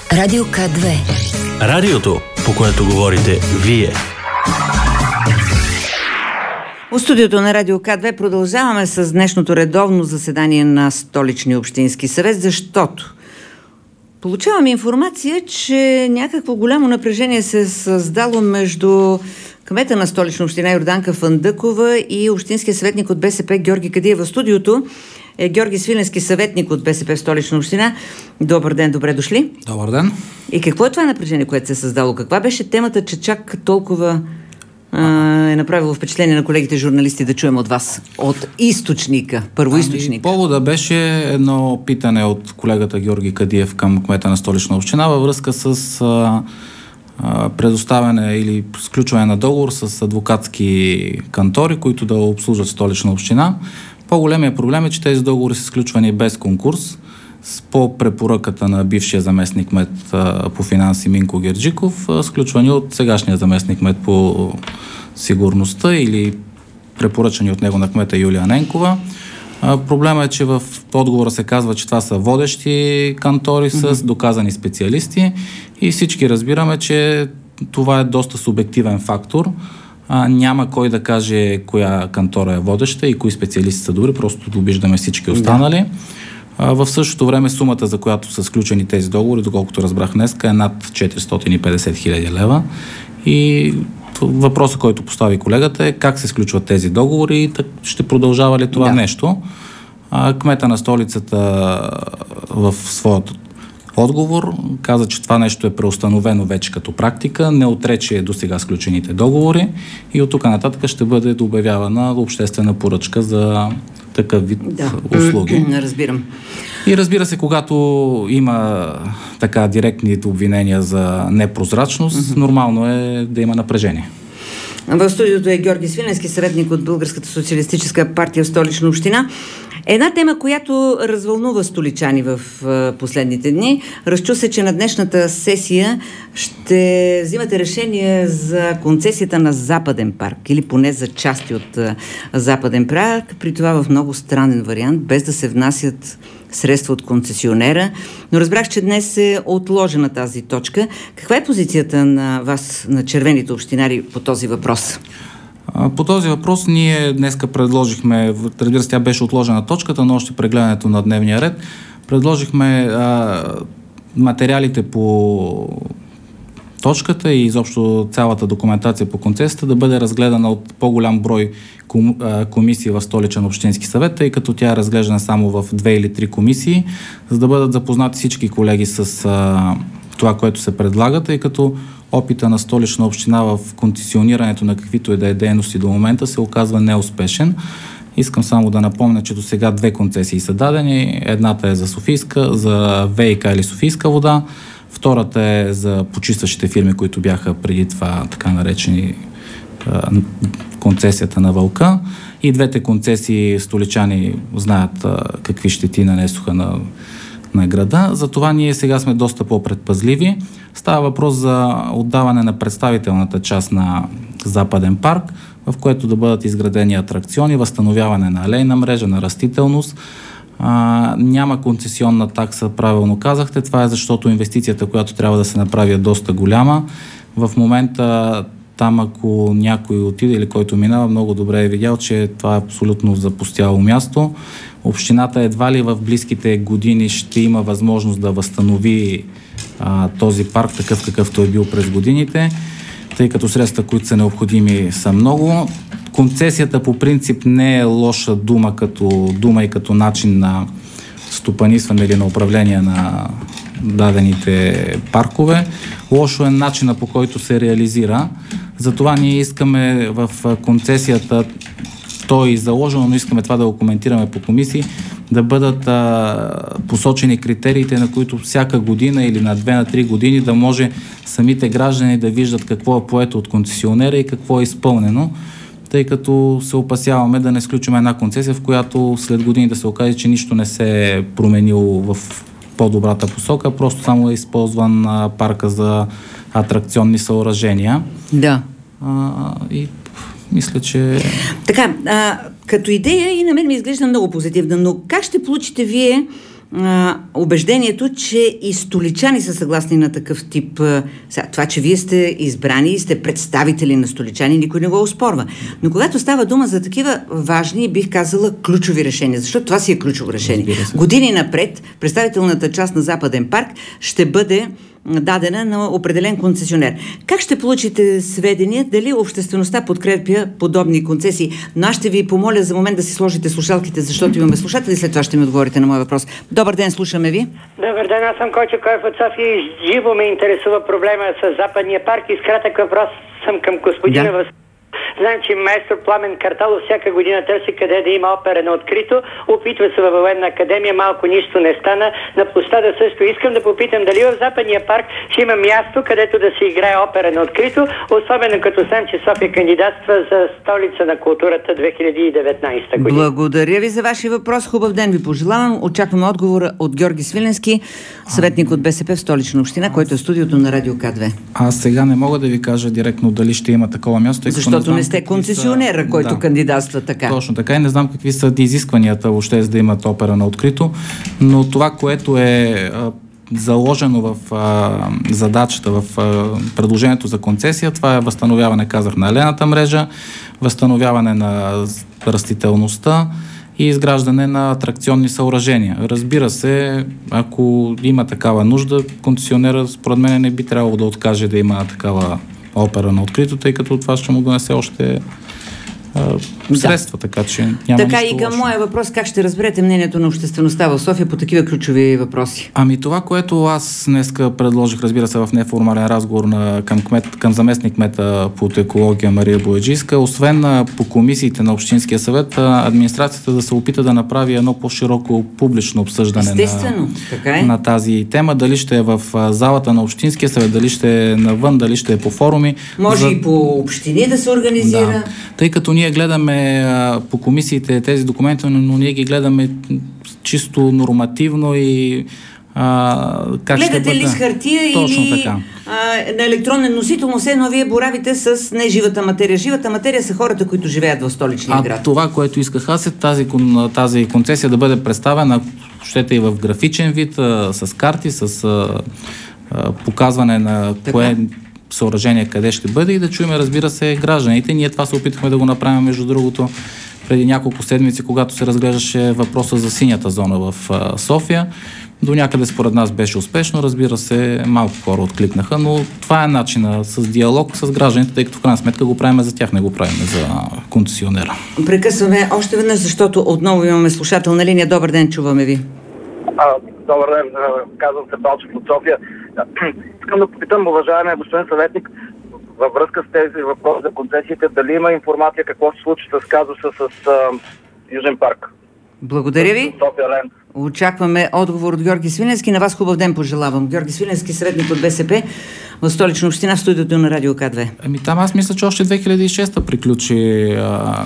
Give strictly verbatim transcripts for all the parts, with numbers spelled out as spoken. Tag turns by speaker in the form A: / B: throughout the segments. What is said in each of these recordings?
A: Радио К две.
B: Радиото, по което говорите вие.
C: В студиото на Радио К две продължаваме с днешното редовно заседание на Столичния общински съвет, защото получаваме информация, че някакво голямо напрежение се е създало между кмета на Столична община Йорданка Фандъкова и общинския съветник от БСП Георги Кадиев. В студиото е Георги Свиленски, съветник от БСП в Столична община. Добър ден, добре дошли.
D: Добър ден.
C: И какво е това напрежение, което се е създало? Каква беше темата, че чак толкова а, е направило впечатление на колегите журналисти да чуем от вас? От източника, първоизточника.
D: Ами, повода беше едно питане от колегата Георги Кадиев към кмета на Столична община във връзка с а, а, предоставяне или сключване на договор с адвокатски кантори, които да обслужват Столична община. По-големия проблем е, че тези договори са сключвани без конкурс, по препоръката на бившия заместник кмет по финанси Минко Герджиков, сключвани от сегашния заместник кмет по сигурността или препоръчани от него на кмета Юлия Ненкова. Проблемът е, че в отговора се казва, че това са водещи кантори с mm-hmm. доказани специалисти и всички разбираме, че това е доста субективен фактор. А, няма кой да каже коя кантора е водеща и кои специалисти са добри, просто обиждаме всички останали. Да. А, в същото време сумата, за която са сключени тези договори, доколкото разбрах днеска, е над четиристотин и петдесет хиляди лева. И въпросът, който постави колегата, е как се сключват тези договори и ще продължава ли това да. нещо. А, кмета на столицата в своето отговор каза, че това нещо е преустановено вече като практика, не отрече до сега сключените договори и от тук нататък ще бъде обявявана обществена поръчка за такъв вид да. услуги.
C: Разбирам.
D: И разбира се, когато има така директни обвинения за непрозрачност, mm-hmm. нормално е да има напрежение.
C: В студиото е Георги Свиленски, съветник от Българската социалистическа партия в Столична община. Една тема, която развълнува столичани в последните дни. Разчу се, че на днешната сесия ще взимате решение за концесията на Западен парк или поне за части от Западен парк, при това в много странен вариант, без да се внасят средства от концесионера. Но разбрах, че днес е отложена тази точка. Каква е позицията на вас, на червените общинари, по този въпрос?
D: По този въпрос ние днеска предложихме, разбира се, тя беше отложена точката, но още прегледането на дневния ред, предложихме а, материалите по точката и изобщо цялата документация по концесията да бъде разгледана от по-голям брой ком, а, комисии в Столичен общински съвет, тъй като тя е разглеждана само в две или три комисии, за да бъдат запознати всички колеги с а, това, което се предлага, тъй като опита на Столична община в концесионирането на каквито и да е дейности до момента се оказва неуспешен. Искам само да напомня, че до сега две концесии са дадени. Едната е за Софийска, за ВиК или Софийска вода. Втората е за почистващите фирми, които бяха преди това така наречени а, концесията на Вълка. И двете концесии столичани знаят а, какви щети нанесоха на на града. Затова ние сега сме доста по-предпазливи. Става въпрос за отдаване на представителната част на Западен парк, в което да бъдат изградени атракциони, възстановяване на алейна мрежа, на растителност. А, няма концесионна такса, правилно казахте. Това е защото инвестицията, която трябва да се направи, е доста голяма. В момента там, ако някой отиде или който минава, много добре е видял, че това е абсолютно запустяло място. Общината едва ли в близките години ще има възможност да възстанови а, този парк, такъв какъвто е бил през годините, тъй като средства, които са необходими, са много. Концесията по принцип не е лоша дума като дума и като начин на стопанисване или на управление на дадените паркове. Лошо е начина, по който се реализира. Затова ние искаме в концесията, то е заложено, но искаме това да го коментираме по комисии, да бъдат а, посочени критериите, на които всяка година или на две, на три години да може самите граждани да виждат какво е поето от концесионера и какво е изпълнено, тъй като се опасяваме да не сключим една концесия, в която след години да се окаже, че нищо не се е променило в по-добрата посока, просто само е използван а, парка за атракционни съоръжения.
C: Да.
D: А, и мисля, че...
C: Така, а, като идея и на мен ми изглежда много позитивна, но как ще получите вие а, убеждението, че и столичани са съгласни на такъв тип. А, сега, това, че вие сте избрани и сте представители на столичани, никой не го оспорва. Но когато става дума за такива важни, бих казала, ключови решения, защото това си е ключово решение. Години напред представителната част на Западен парк ще бъде дадена на определен концесионер. Как ще получите сведения дали обществеността подкрепя подобни концесии? Но аз ще ви помоля за момент да си сложите слушалките, защото имаме слушатели, след това ще ми отговорите на моя въпрос. Добър ден, слушаме ви.
A: Добър ден, аз съм Койчо Коев от София и живо ме интересува проблема с Западния парк и с кратък въпрос съм към господина. Да. Знам, че майстор Пламен Карталов всяка година търси къде да има опера на открито. Опитва се във военна академия, малко нищо не стана. На площада също. Искам да попитам дали в Западния парк ще има място, където да се играе опера на открито, особено като знам, че София кандидатства за столица на културата две хиляди и деветнадесета година.
C: Благодаря ви за вашия въпрос. Хубав ден ви пожелавам. Очакваме отговора от Георги Свиленски, съветник от БСП в Столична община, който е в студиото на Радио К две.
D: Аз сега не мога да ви кажа директно дали ще има такова място.
C: Защото не сте концесионера, са... който да, кандидатства така.
D: Точно така и не знам какви са изискванията въобще за да имат опера на открито, но това, което е а, заложено в а, задачата, в а, предложението за концесия, това е възстановяване, казах, на алената мрежа, възстановяване на растителността и изграждане на атракционни съоръжения. Разбира се, ако има такава нужда, концесионера според мен не би трябвало да откаже да има такава опера на открито, тъй като това ще му донесе още а, средства, да. Така че няма
C: Така
D: нищо
C: и към
D: лошо.
C: моя въпрос, как ще разберете мнението на обществеността в София по такива ключови въпроси?
D: Ами това, което аз днеска предложих, разбира се, в неформален разговор на, към, кмет, към заместник кмета по екология Мария Бояджийска, освен на, по комисиите на Общинския съвет, администрацията да се опита да направи едно по-широко публично обсъждане на,
C: така е.
D: на тази тема. Дали ще е в залата на Общинския съвет, дали ще е навън, дали ще е по форуми.
C: Може
D: за...
C: и по общини да се организира.
D: Да. Тъй като ние гледаме а, по комисиите тези документи, но ние ги гледаме чисто нормативно и а, как
C: гледате
D: ще бъде...
C: ли с хартия
D: Точно
C: или
D: така.
C: А, на електронен носител, но все едно вие боравите с неживата материя. Живата материя са хората, които живеят в столичния
D: а
C: град.
D: Това, което исках аз е тази, тази концесия да бъде представена, щете и в графичен вид, а, с карти, с а, а, показване на така. Кое съоръжение къде ще бъде и да чуем, разбира се, гражданите. Ние това се опитахме да го направим, между другото, преди няколко седмици, когато се разглеждаше въпроса за синята зона в а, София. До някъде според нас беше успешно, разбира се, малко хора откликнаха, но това е начина с диалог с гражданите, тъй като в крайна сметка го правим за тях, не го правим за концесионера.
C: Прекъсваме още веднъж, защото отново имаме слушател на линия. Добър ден, чуваме ви.
E: А, добър ден, казвам се Балчев от София. Искам да попитам, уважаемия господин съветник, във връзка с тези въпроси за концесиите, дали има информация какво се случи с казуса с а, Южен парк?
C: Благодаря ви.
E: София Ленд.
C: Очакваме отговор от Георги Свиленски. На вас хубав ден пожелавам. Георги Свиленски, средник от БСП в Столична община, в студиото на Радио К две.
D: Ами там аз мисля, че още две хиляди и шеста приключи а,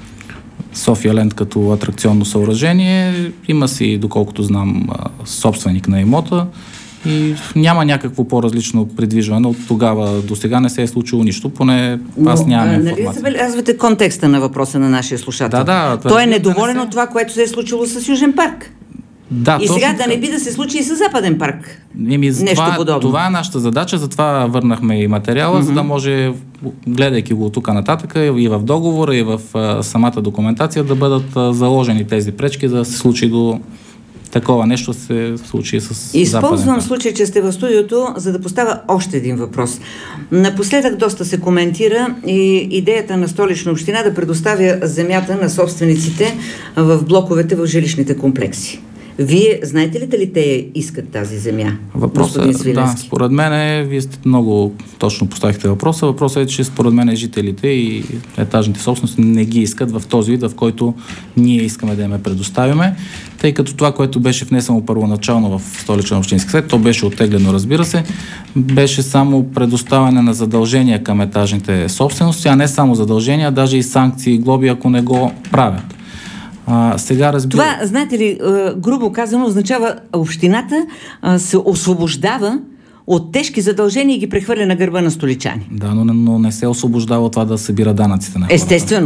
D: София Ленд като атракционно съоръжение. Има си, доколкото знам, собственик на имота и няма някакво по-различно придвижване. От тогава до сега не се е случило нищо, поне аз нямам информация.
C: Нали забелязвате контекста на въпроса на нашия слушател?
D: Да, да.
C: Той е недоволен да се... от това, което се е случило с Южен парк.
D: Да,
C: и сега да не би да се случи и с Западен парк.
D: Еми,
C: Нещо
D: това,
C: подобно.
D: Това е нашата задача, затова върнахме и материала, mm-hmm. за да може, гледайки го тук нататък, и в договора, и в а, самата документация да бъдат а, заложени тези пречки, за да се случи до такова нещо се случи с
C: Използвам случай, че сте в студиото, за да поставя още един въпрос. Напоследък доста се коментира и идеята на Столична община да предоставя земята на собствениците в блоковете в жилищните комплекси. Вие знаете ли дали те искат тази земя?
D: Въпросът е, да, според мен, вие сте много точно поставихте въпроса. Въпросът е, че според мен жителите и етажните собственици не ги искат в този вид, в който ние искаме да им предоставяме, тъй като това, което беше внесено първоначално в Столичен общински съвет, то беше оттеглено, разбира се, беше само предоставяне на задължения към етажните собствености, а не само задължения, а даже и санкции и глоби, ако не го правят. А, сега разбира...
C: Това, знаете ли, грубо казано, означава общината се освобождава от тежки задължения и ги прехвърля на гърба на столичани.
D: Да, но, но не се освобождава от това да събира данъците на хората.
C: Естествено.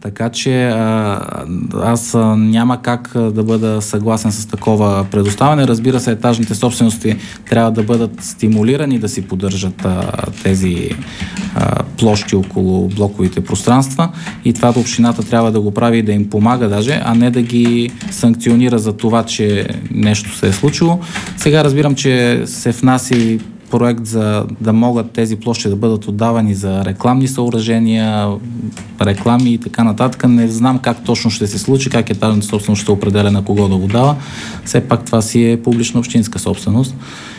D: Така че а, аз а, няма как а, да бъда съгласен с такова предоставяне. Разбира се, етажните собствености трябва да бъдат стимулирани да си поддържат а, тези а, площи около блоковите пространства и това общината трябва да го прави и да им помага даже, а не да ги санкционира за това, че нещо се е случило. Сега разбирам, че се внася проект за да могат тези площи да бъдат отдавани за рекламни съоръжения, реклами и така нататък. Не знам как точно ще се случи, как етажната собственост ще определя на кого да го дава. Все пак това си е публична общинска собственост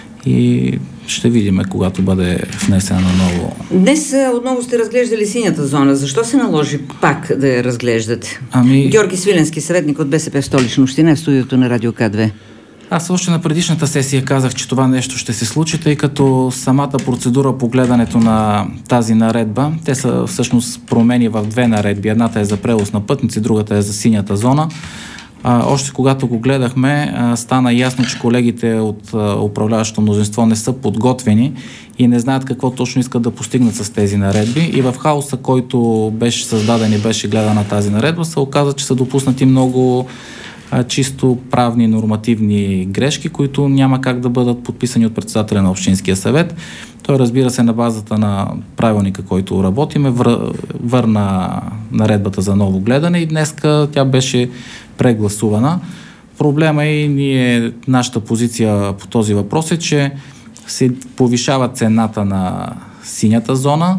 D: и ще видим, когато бъде внесена наново.
C: Днес отново сте разглеждали синята зона. Защо се наложи пак да я разглеждате?
D: Ами...
C: Георги Свиленски, съветник от БСП в Столична община, в студиото на Радио К две.
D: Аз още на предишната сесия казах, че това нещо ще се случи, тъй като самата процедура по гледането на тази наредба, те са всъщност промени в две наредби. Едната е за превоз на пътници, другата е за синята зона. А, още когато го гледахме, а, стана ясно, че колегите от а, управляващото мнозинство не са подготвени и не знаят какво точно искат да постигнат с тези наредби. И в хаоса, който беше създаден и беше гледана тази наредба, се оказа, че са допуснати много чисто правни нормативни грешки, които няма как да бъдат подписани от председателя на Общинския съвет. Той, разбира се, на базата на правилника, който работиме, вър... върна наредбата за ново гледане и днеска тя беше прегласувана. Проблема и ние, нашата позиция по този въпрос е, че се повишава цената на синята зона,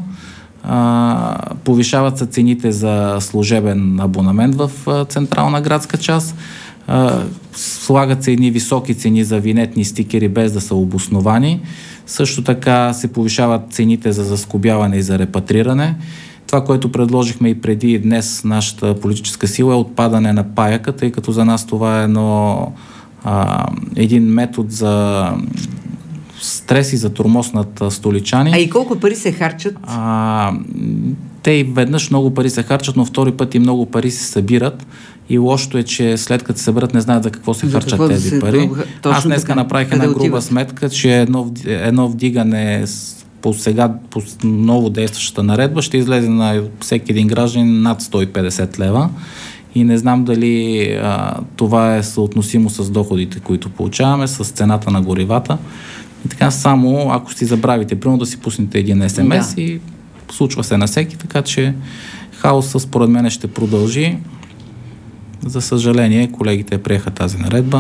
D: а, повишават се цените за служебен абонамент в а, централна градска част, а, слагат се едни високи цени за винетни стикери без да са обосновани. Също така се повишават цените за заскобяване и за репатриране. Това, което предложихме и преди и днес нашата политическа сила е отпадане на паяка, тъй като за нас това е едно, а, един метод за стрес и за тормоз над столичани.
C: А и колко пари се харчат? А,
D: те и веднъж много пари се харчат, но втори път и много пари се събират. И лошото е, че след като се съберат, не знаят за какво се за харчат какво тези се... пари. Точно Аз днеска така направих една груба отива? сметка, че едно, едно вдигане по сега, по ново действащата наредба, ще излезе на всеки един гражданин над сто и петдесет лева. И не знам дали а, това е съотносимо с доходите, които получаваме, с цената на горивата. И така само, ако си забравите, примерно да си пуснете един ес ем ес да. И случва се на всеки, така че хаосът според мен ще продължи. За съжаление, колегите приеха тази наредба.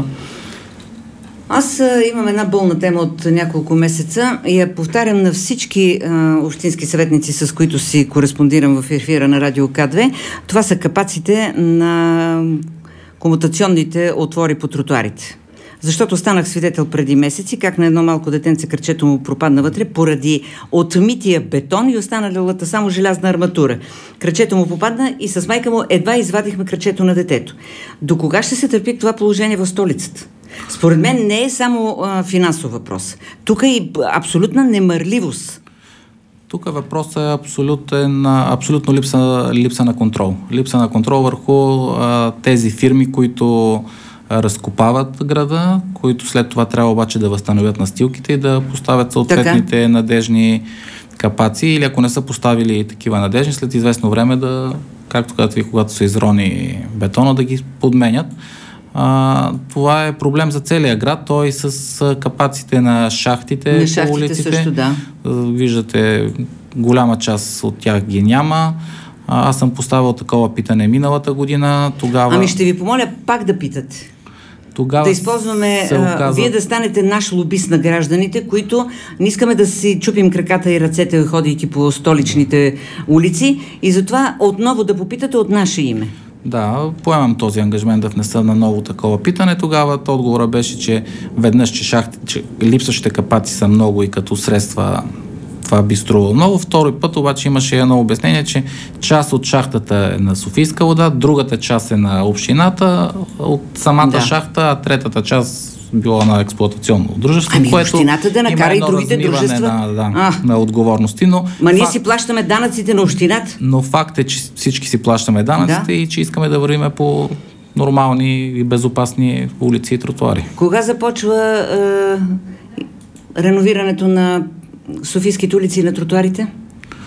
C: Аз а, имам една болна тема от няколко месеца и я повтарям на всички а, общински съветници, с които си кореспондирам в ефира на Радио К две. Това са капаците на комутационните отвори по тротуарите. Защото станах свидетел преди месеци как на едно малко детенце кръчето му пропадна вътре поради отмития бетон и остана лилата само желязна арматура. Кръчето му попадна и с майка му едва извадихме кръчето на детето. До кога ще се търпи това положение в столицата? Според мен не е само а, финансов въпрос. Тук е и абсолютна немърливост.
D: Тук въпросът е абсолютен, абсолютно липса, липса на контрол. Липса на контрол върху а, тези фирми, които разкопават града, които след това трябва обаче да възстановят настилките и да поставят съответните така надежни капаци, или ако не са поставили такива надежни, след известно време да, както казвате, когато се изрони бетона, да ги подменят. А, това е проблем за целия град, той с капаците на шахтите,
C: на
D: по
C: шахтите
D: улиците.
C: Също, да.
D: Виждате, голяма част от тях ги няма. А, аз съм поставил такова питане миналата година. Тогава...
C: Ами ще ви помоля пак да питате.
D: Тогава
C: да използваме,
D: оказа...
C: вие да станете наш лобист на гражданите, които не искаме да си чупим краката и ръцете, ходейки по столичните улици, и затова отново да попитате от наше име.
D: Да, поемам този ангажмент да внеса на ново такова питане. Тогава отговорът беше, че веднъж, че, шахти, че липсващите капаци са много и като средства това би струвало много. Втори път обаче имаше едно обяснение, че част от шахтата е на Софийска вода, другата част е на общината, от самата да. шахта, а третата част била на експлоатационно дружество.
C: Ами което общината да накара и другите дружества.
D: На, да, а. на отговорности. Но
C: Ма ние
D: факт...
C: си плащаме данъците на общината.
D: Но факт е, че всички си плащаме данъците да. и че искаме да вървим по нормални и безопасни улици и тротуари.
C: Кога започва е, реновирането на Софийските улици и на тротуарите?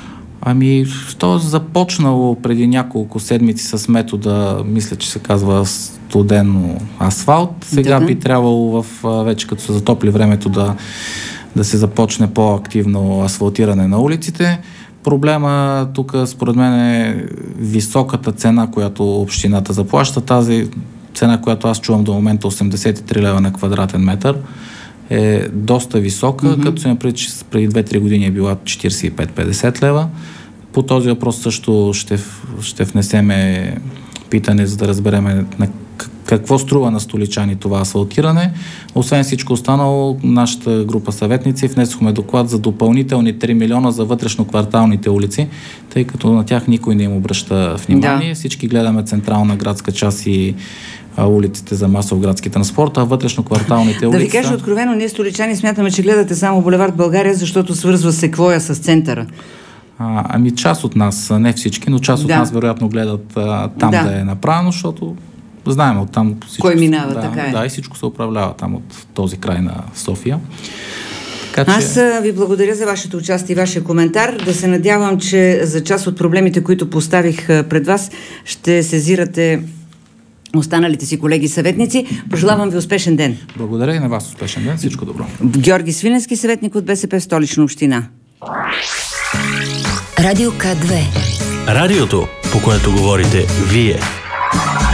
D: Ами, то е започнало преди няколко седмици с метода, мисля, че се казва студено асфалт. Сега да, би трябвало в, вече като се затопли времето да, да се започне по-активно асфалтиране на улиците. Проблема тук според мен е високата цена, която общината заплаща. Тази цена, която аз чувам до момента, осемдесет и три лева на квадратен метър, е доста висока, mm-hmm. като се напред, че преди две-три години е била четиридесет и пет до петдесет лева. По този въпрос също ще, ще внесеме питане, за да разбереме на какво струва на столичани това асфалтиране. Освен всичко останало, нашата група съветници внесохме доклад за допълнителни три милиона за вътрешно-кварталните улици, тъй като на тях никой не им обръща внимание. Да. Всички гледаме централна градска част и улиците за масов градски транспорт, а вътрешно-кварталните улици...
C: Да ви кажа откровено, ние столичани смятаме, че гледате само булевард България, защото свързва Секвоя с центъра.
D: А, ами част от нас, не всички, но част от да. нас вероятно гледат а, там да. да е направено, защото знаем оттам всичко...
C: Кой минава,
D: да,
C: така е.
D: Да, и всичко се управлява там от този край на София.
C: Така, че... Аз ви благодаря за вашето участие и вашия коментар. Да се надявам, че за част от проблемите, които поставих пред вас, ще сезирате останалите си колеги съветници. Пожелавам ви успешен ден.
D: Благодаря и на вас успешен ден. Всичко добро.
C: Георги Свиленски, съветник от БСП в Столична община.
F: Радио К две.
B: Радиото, по което говорите вие.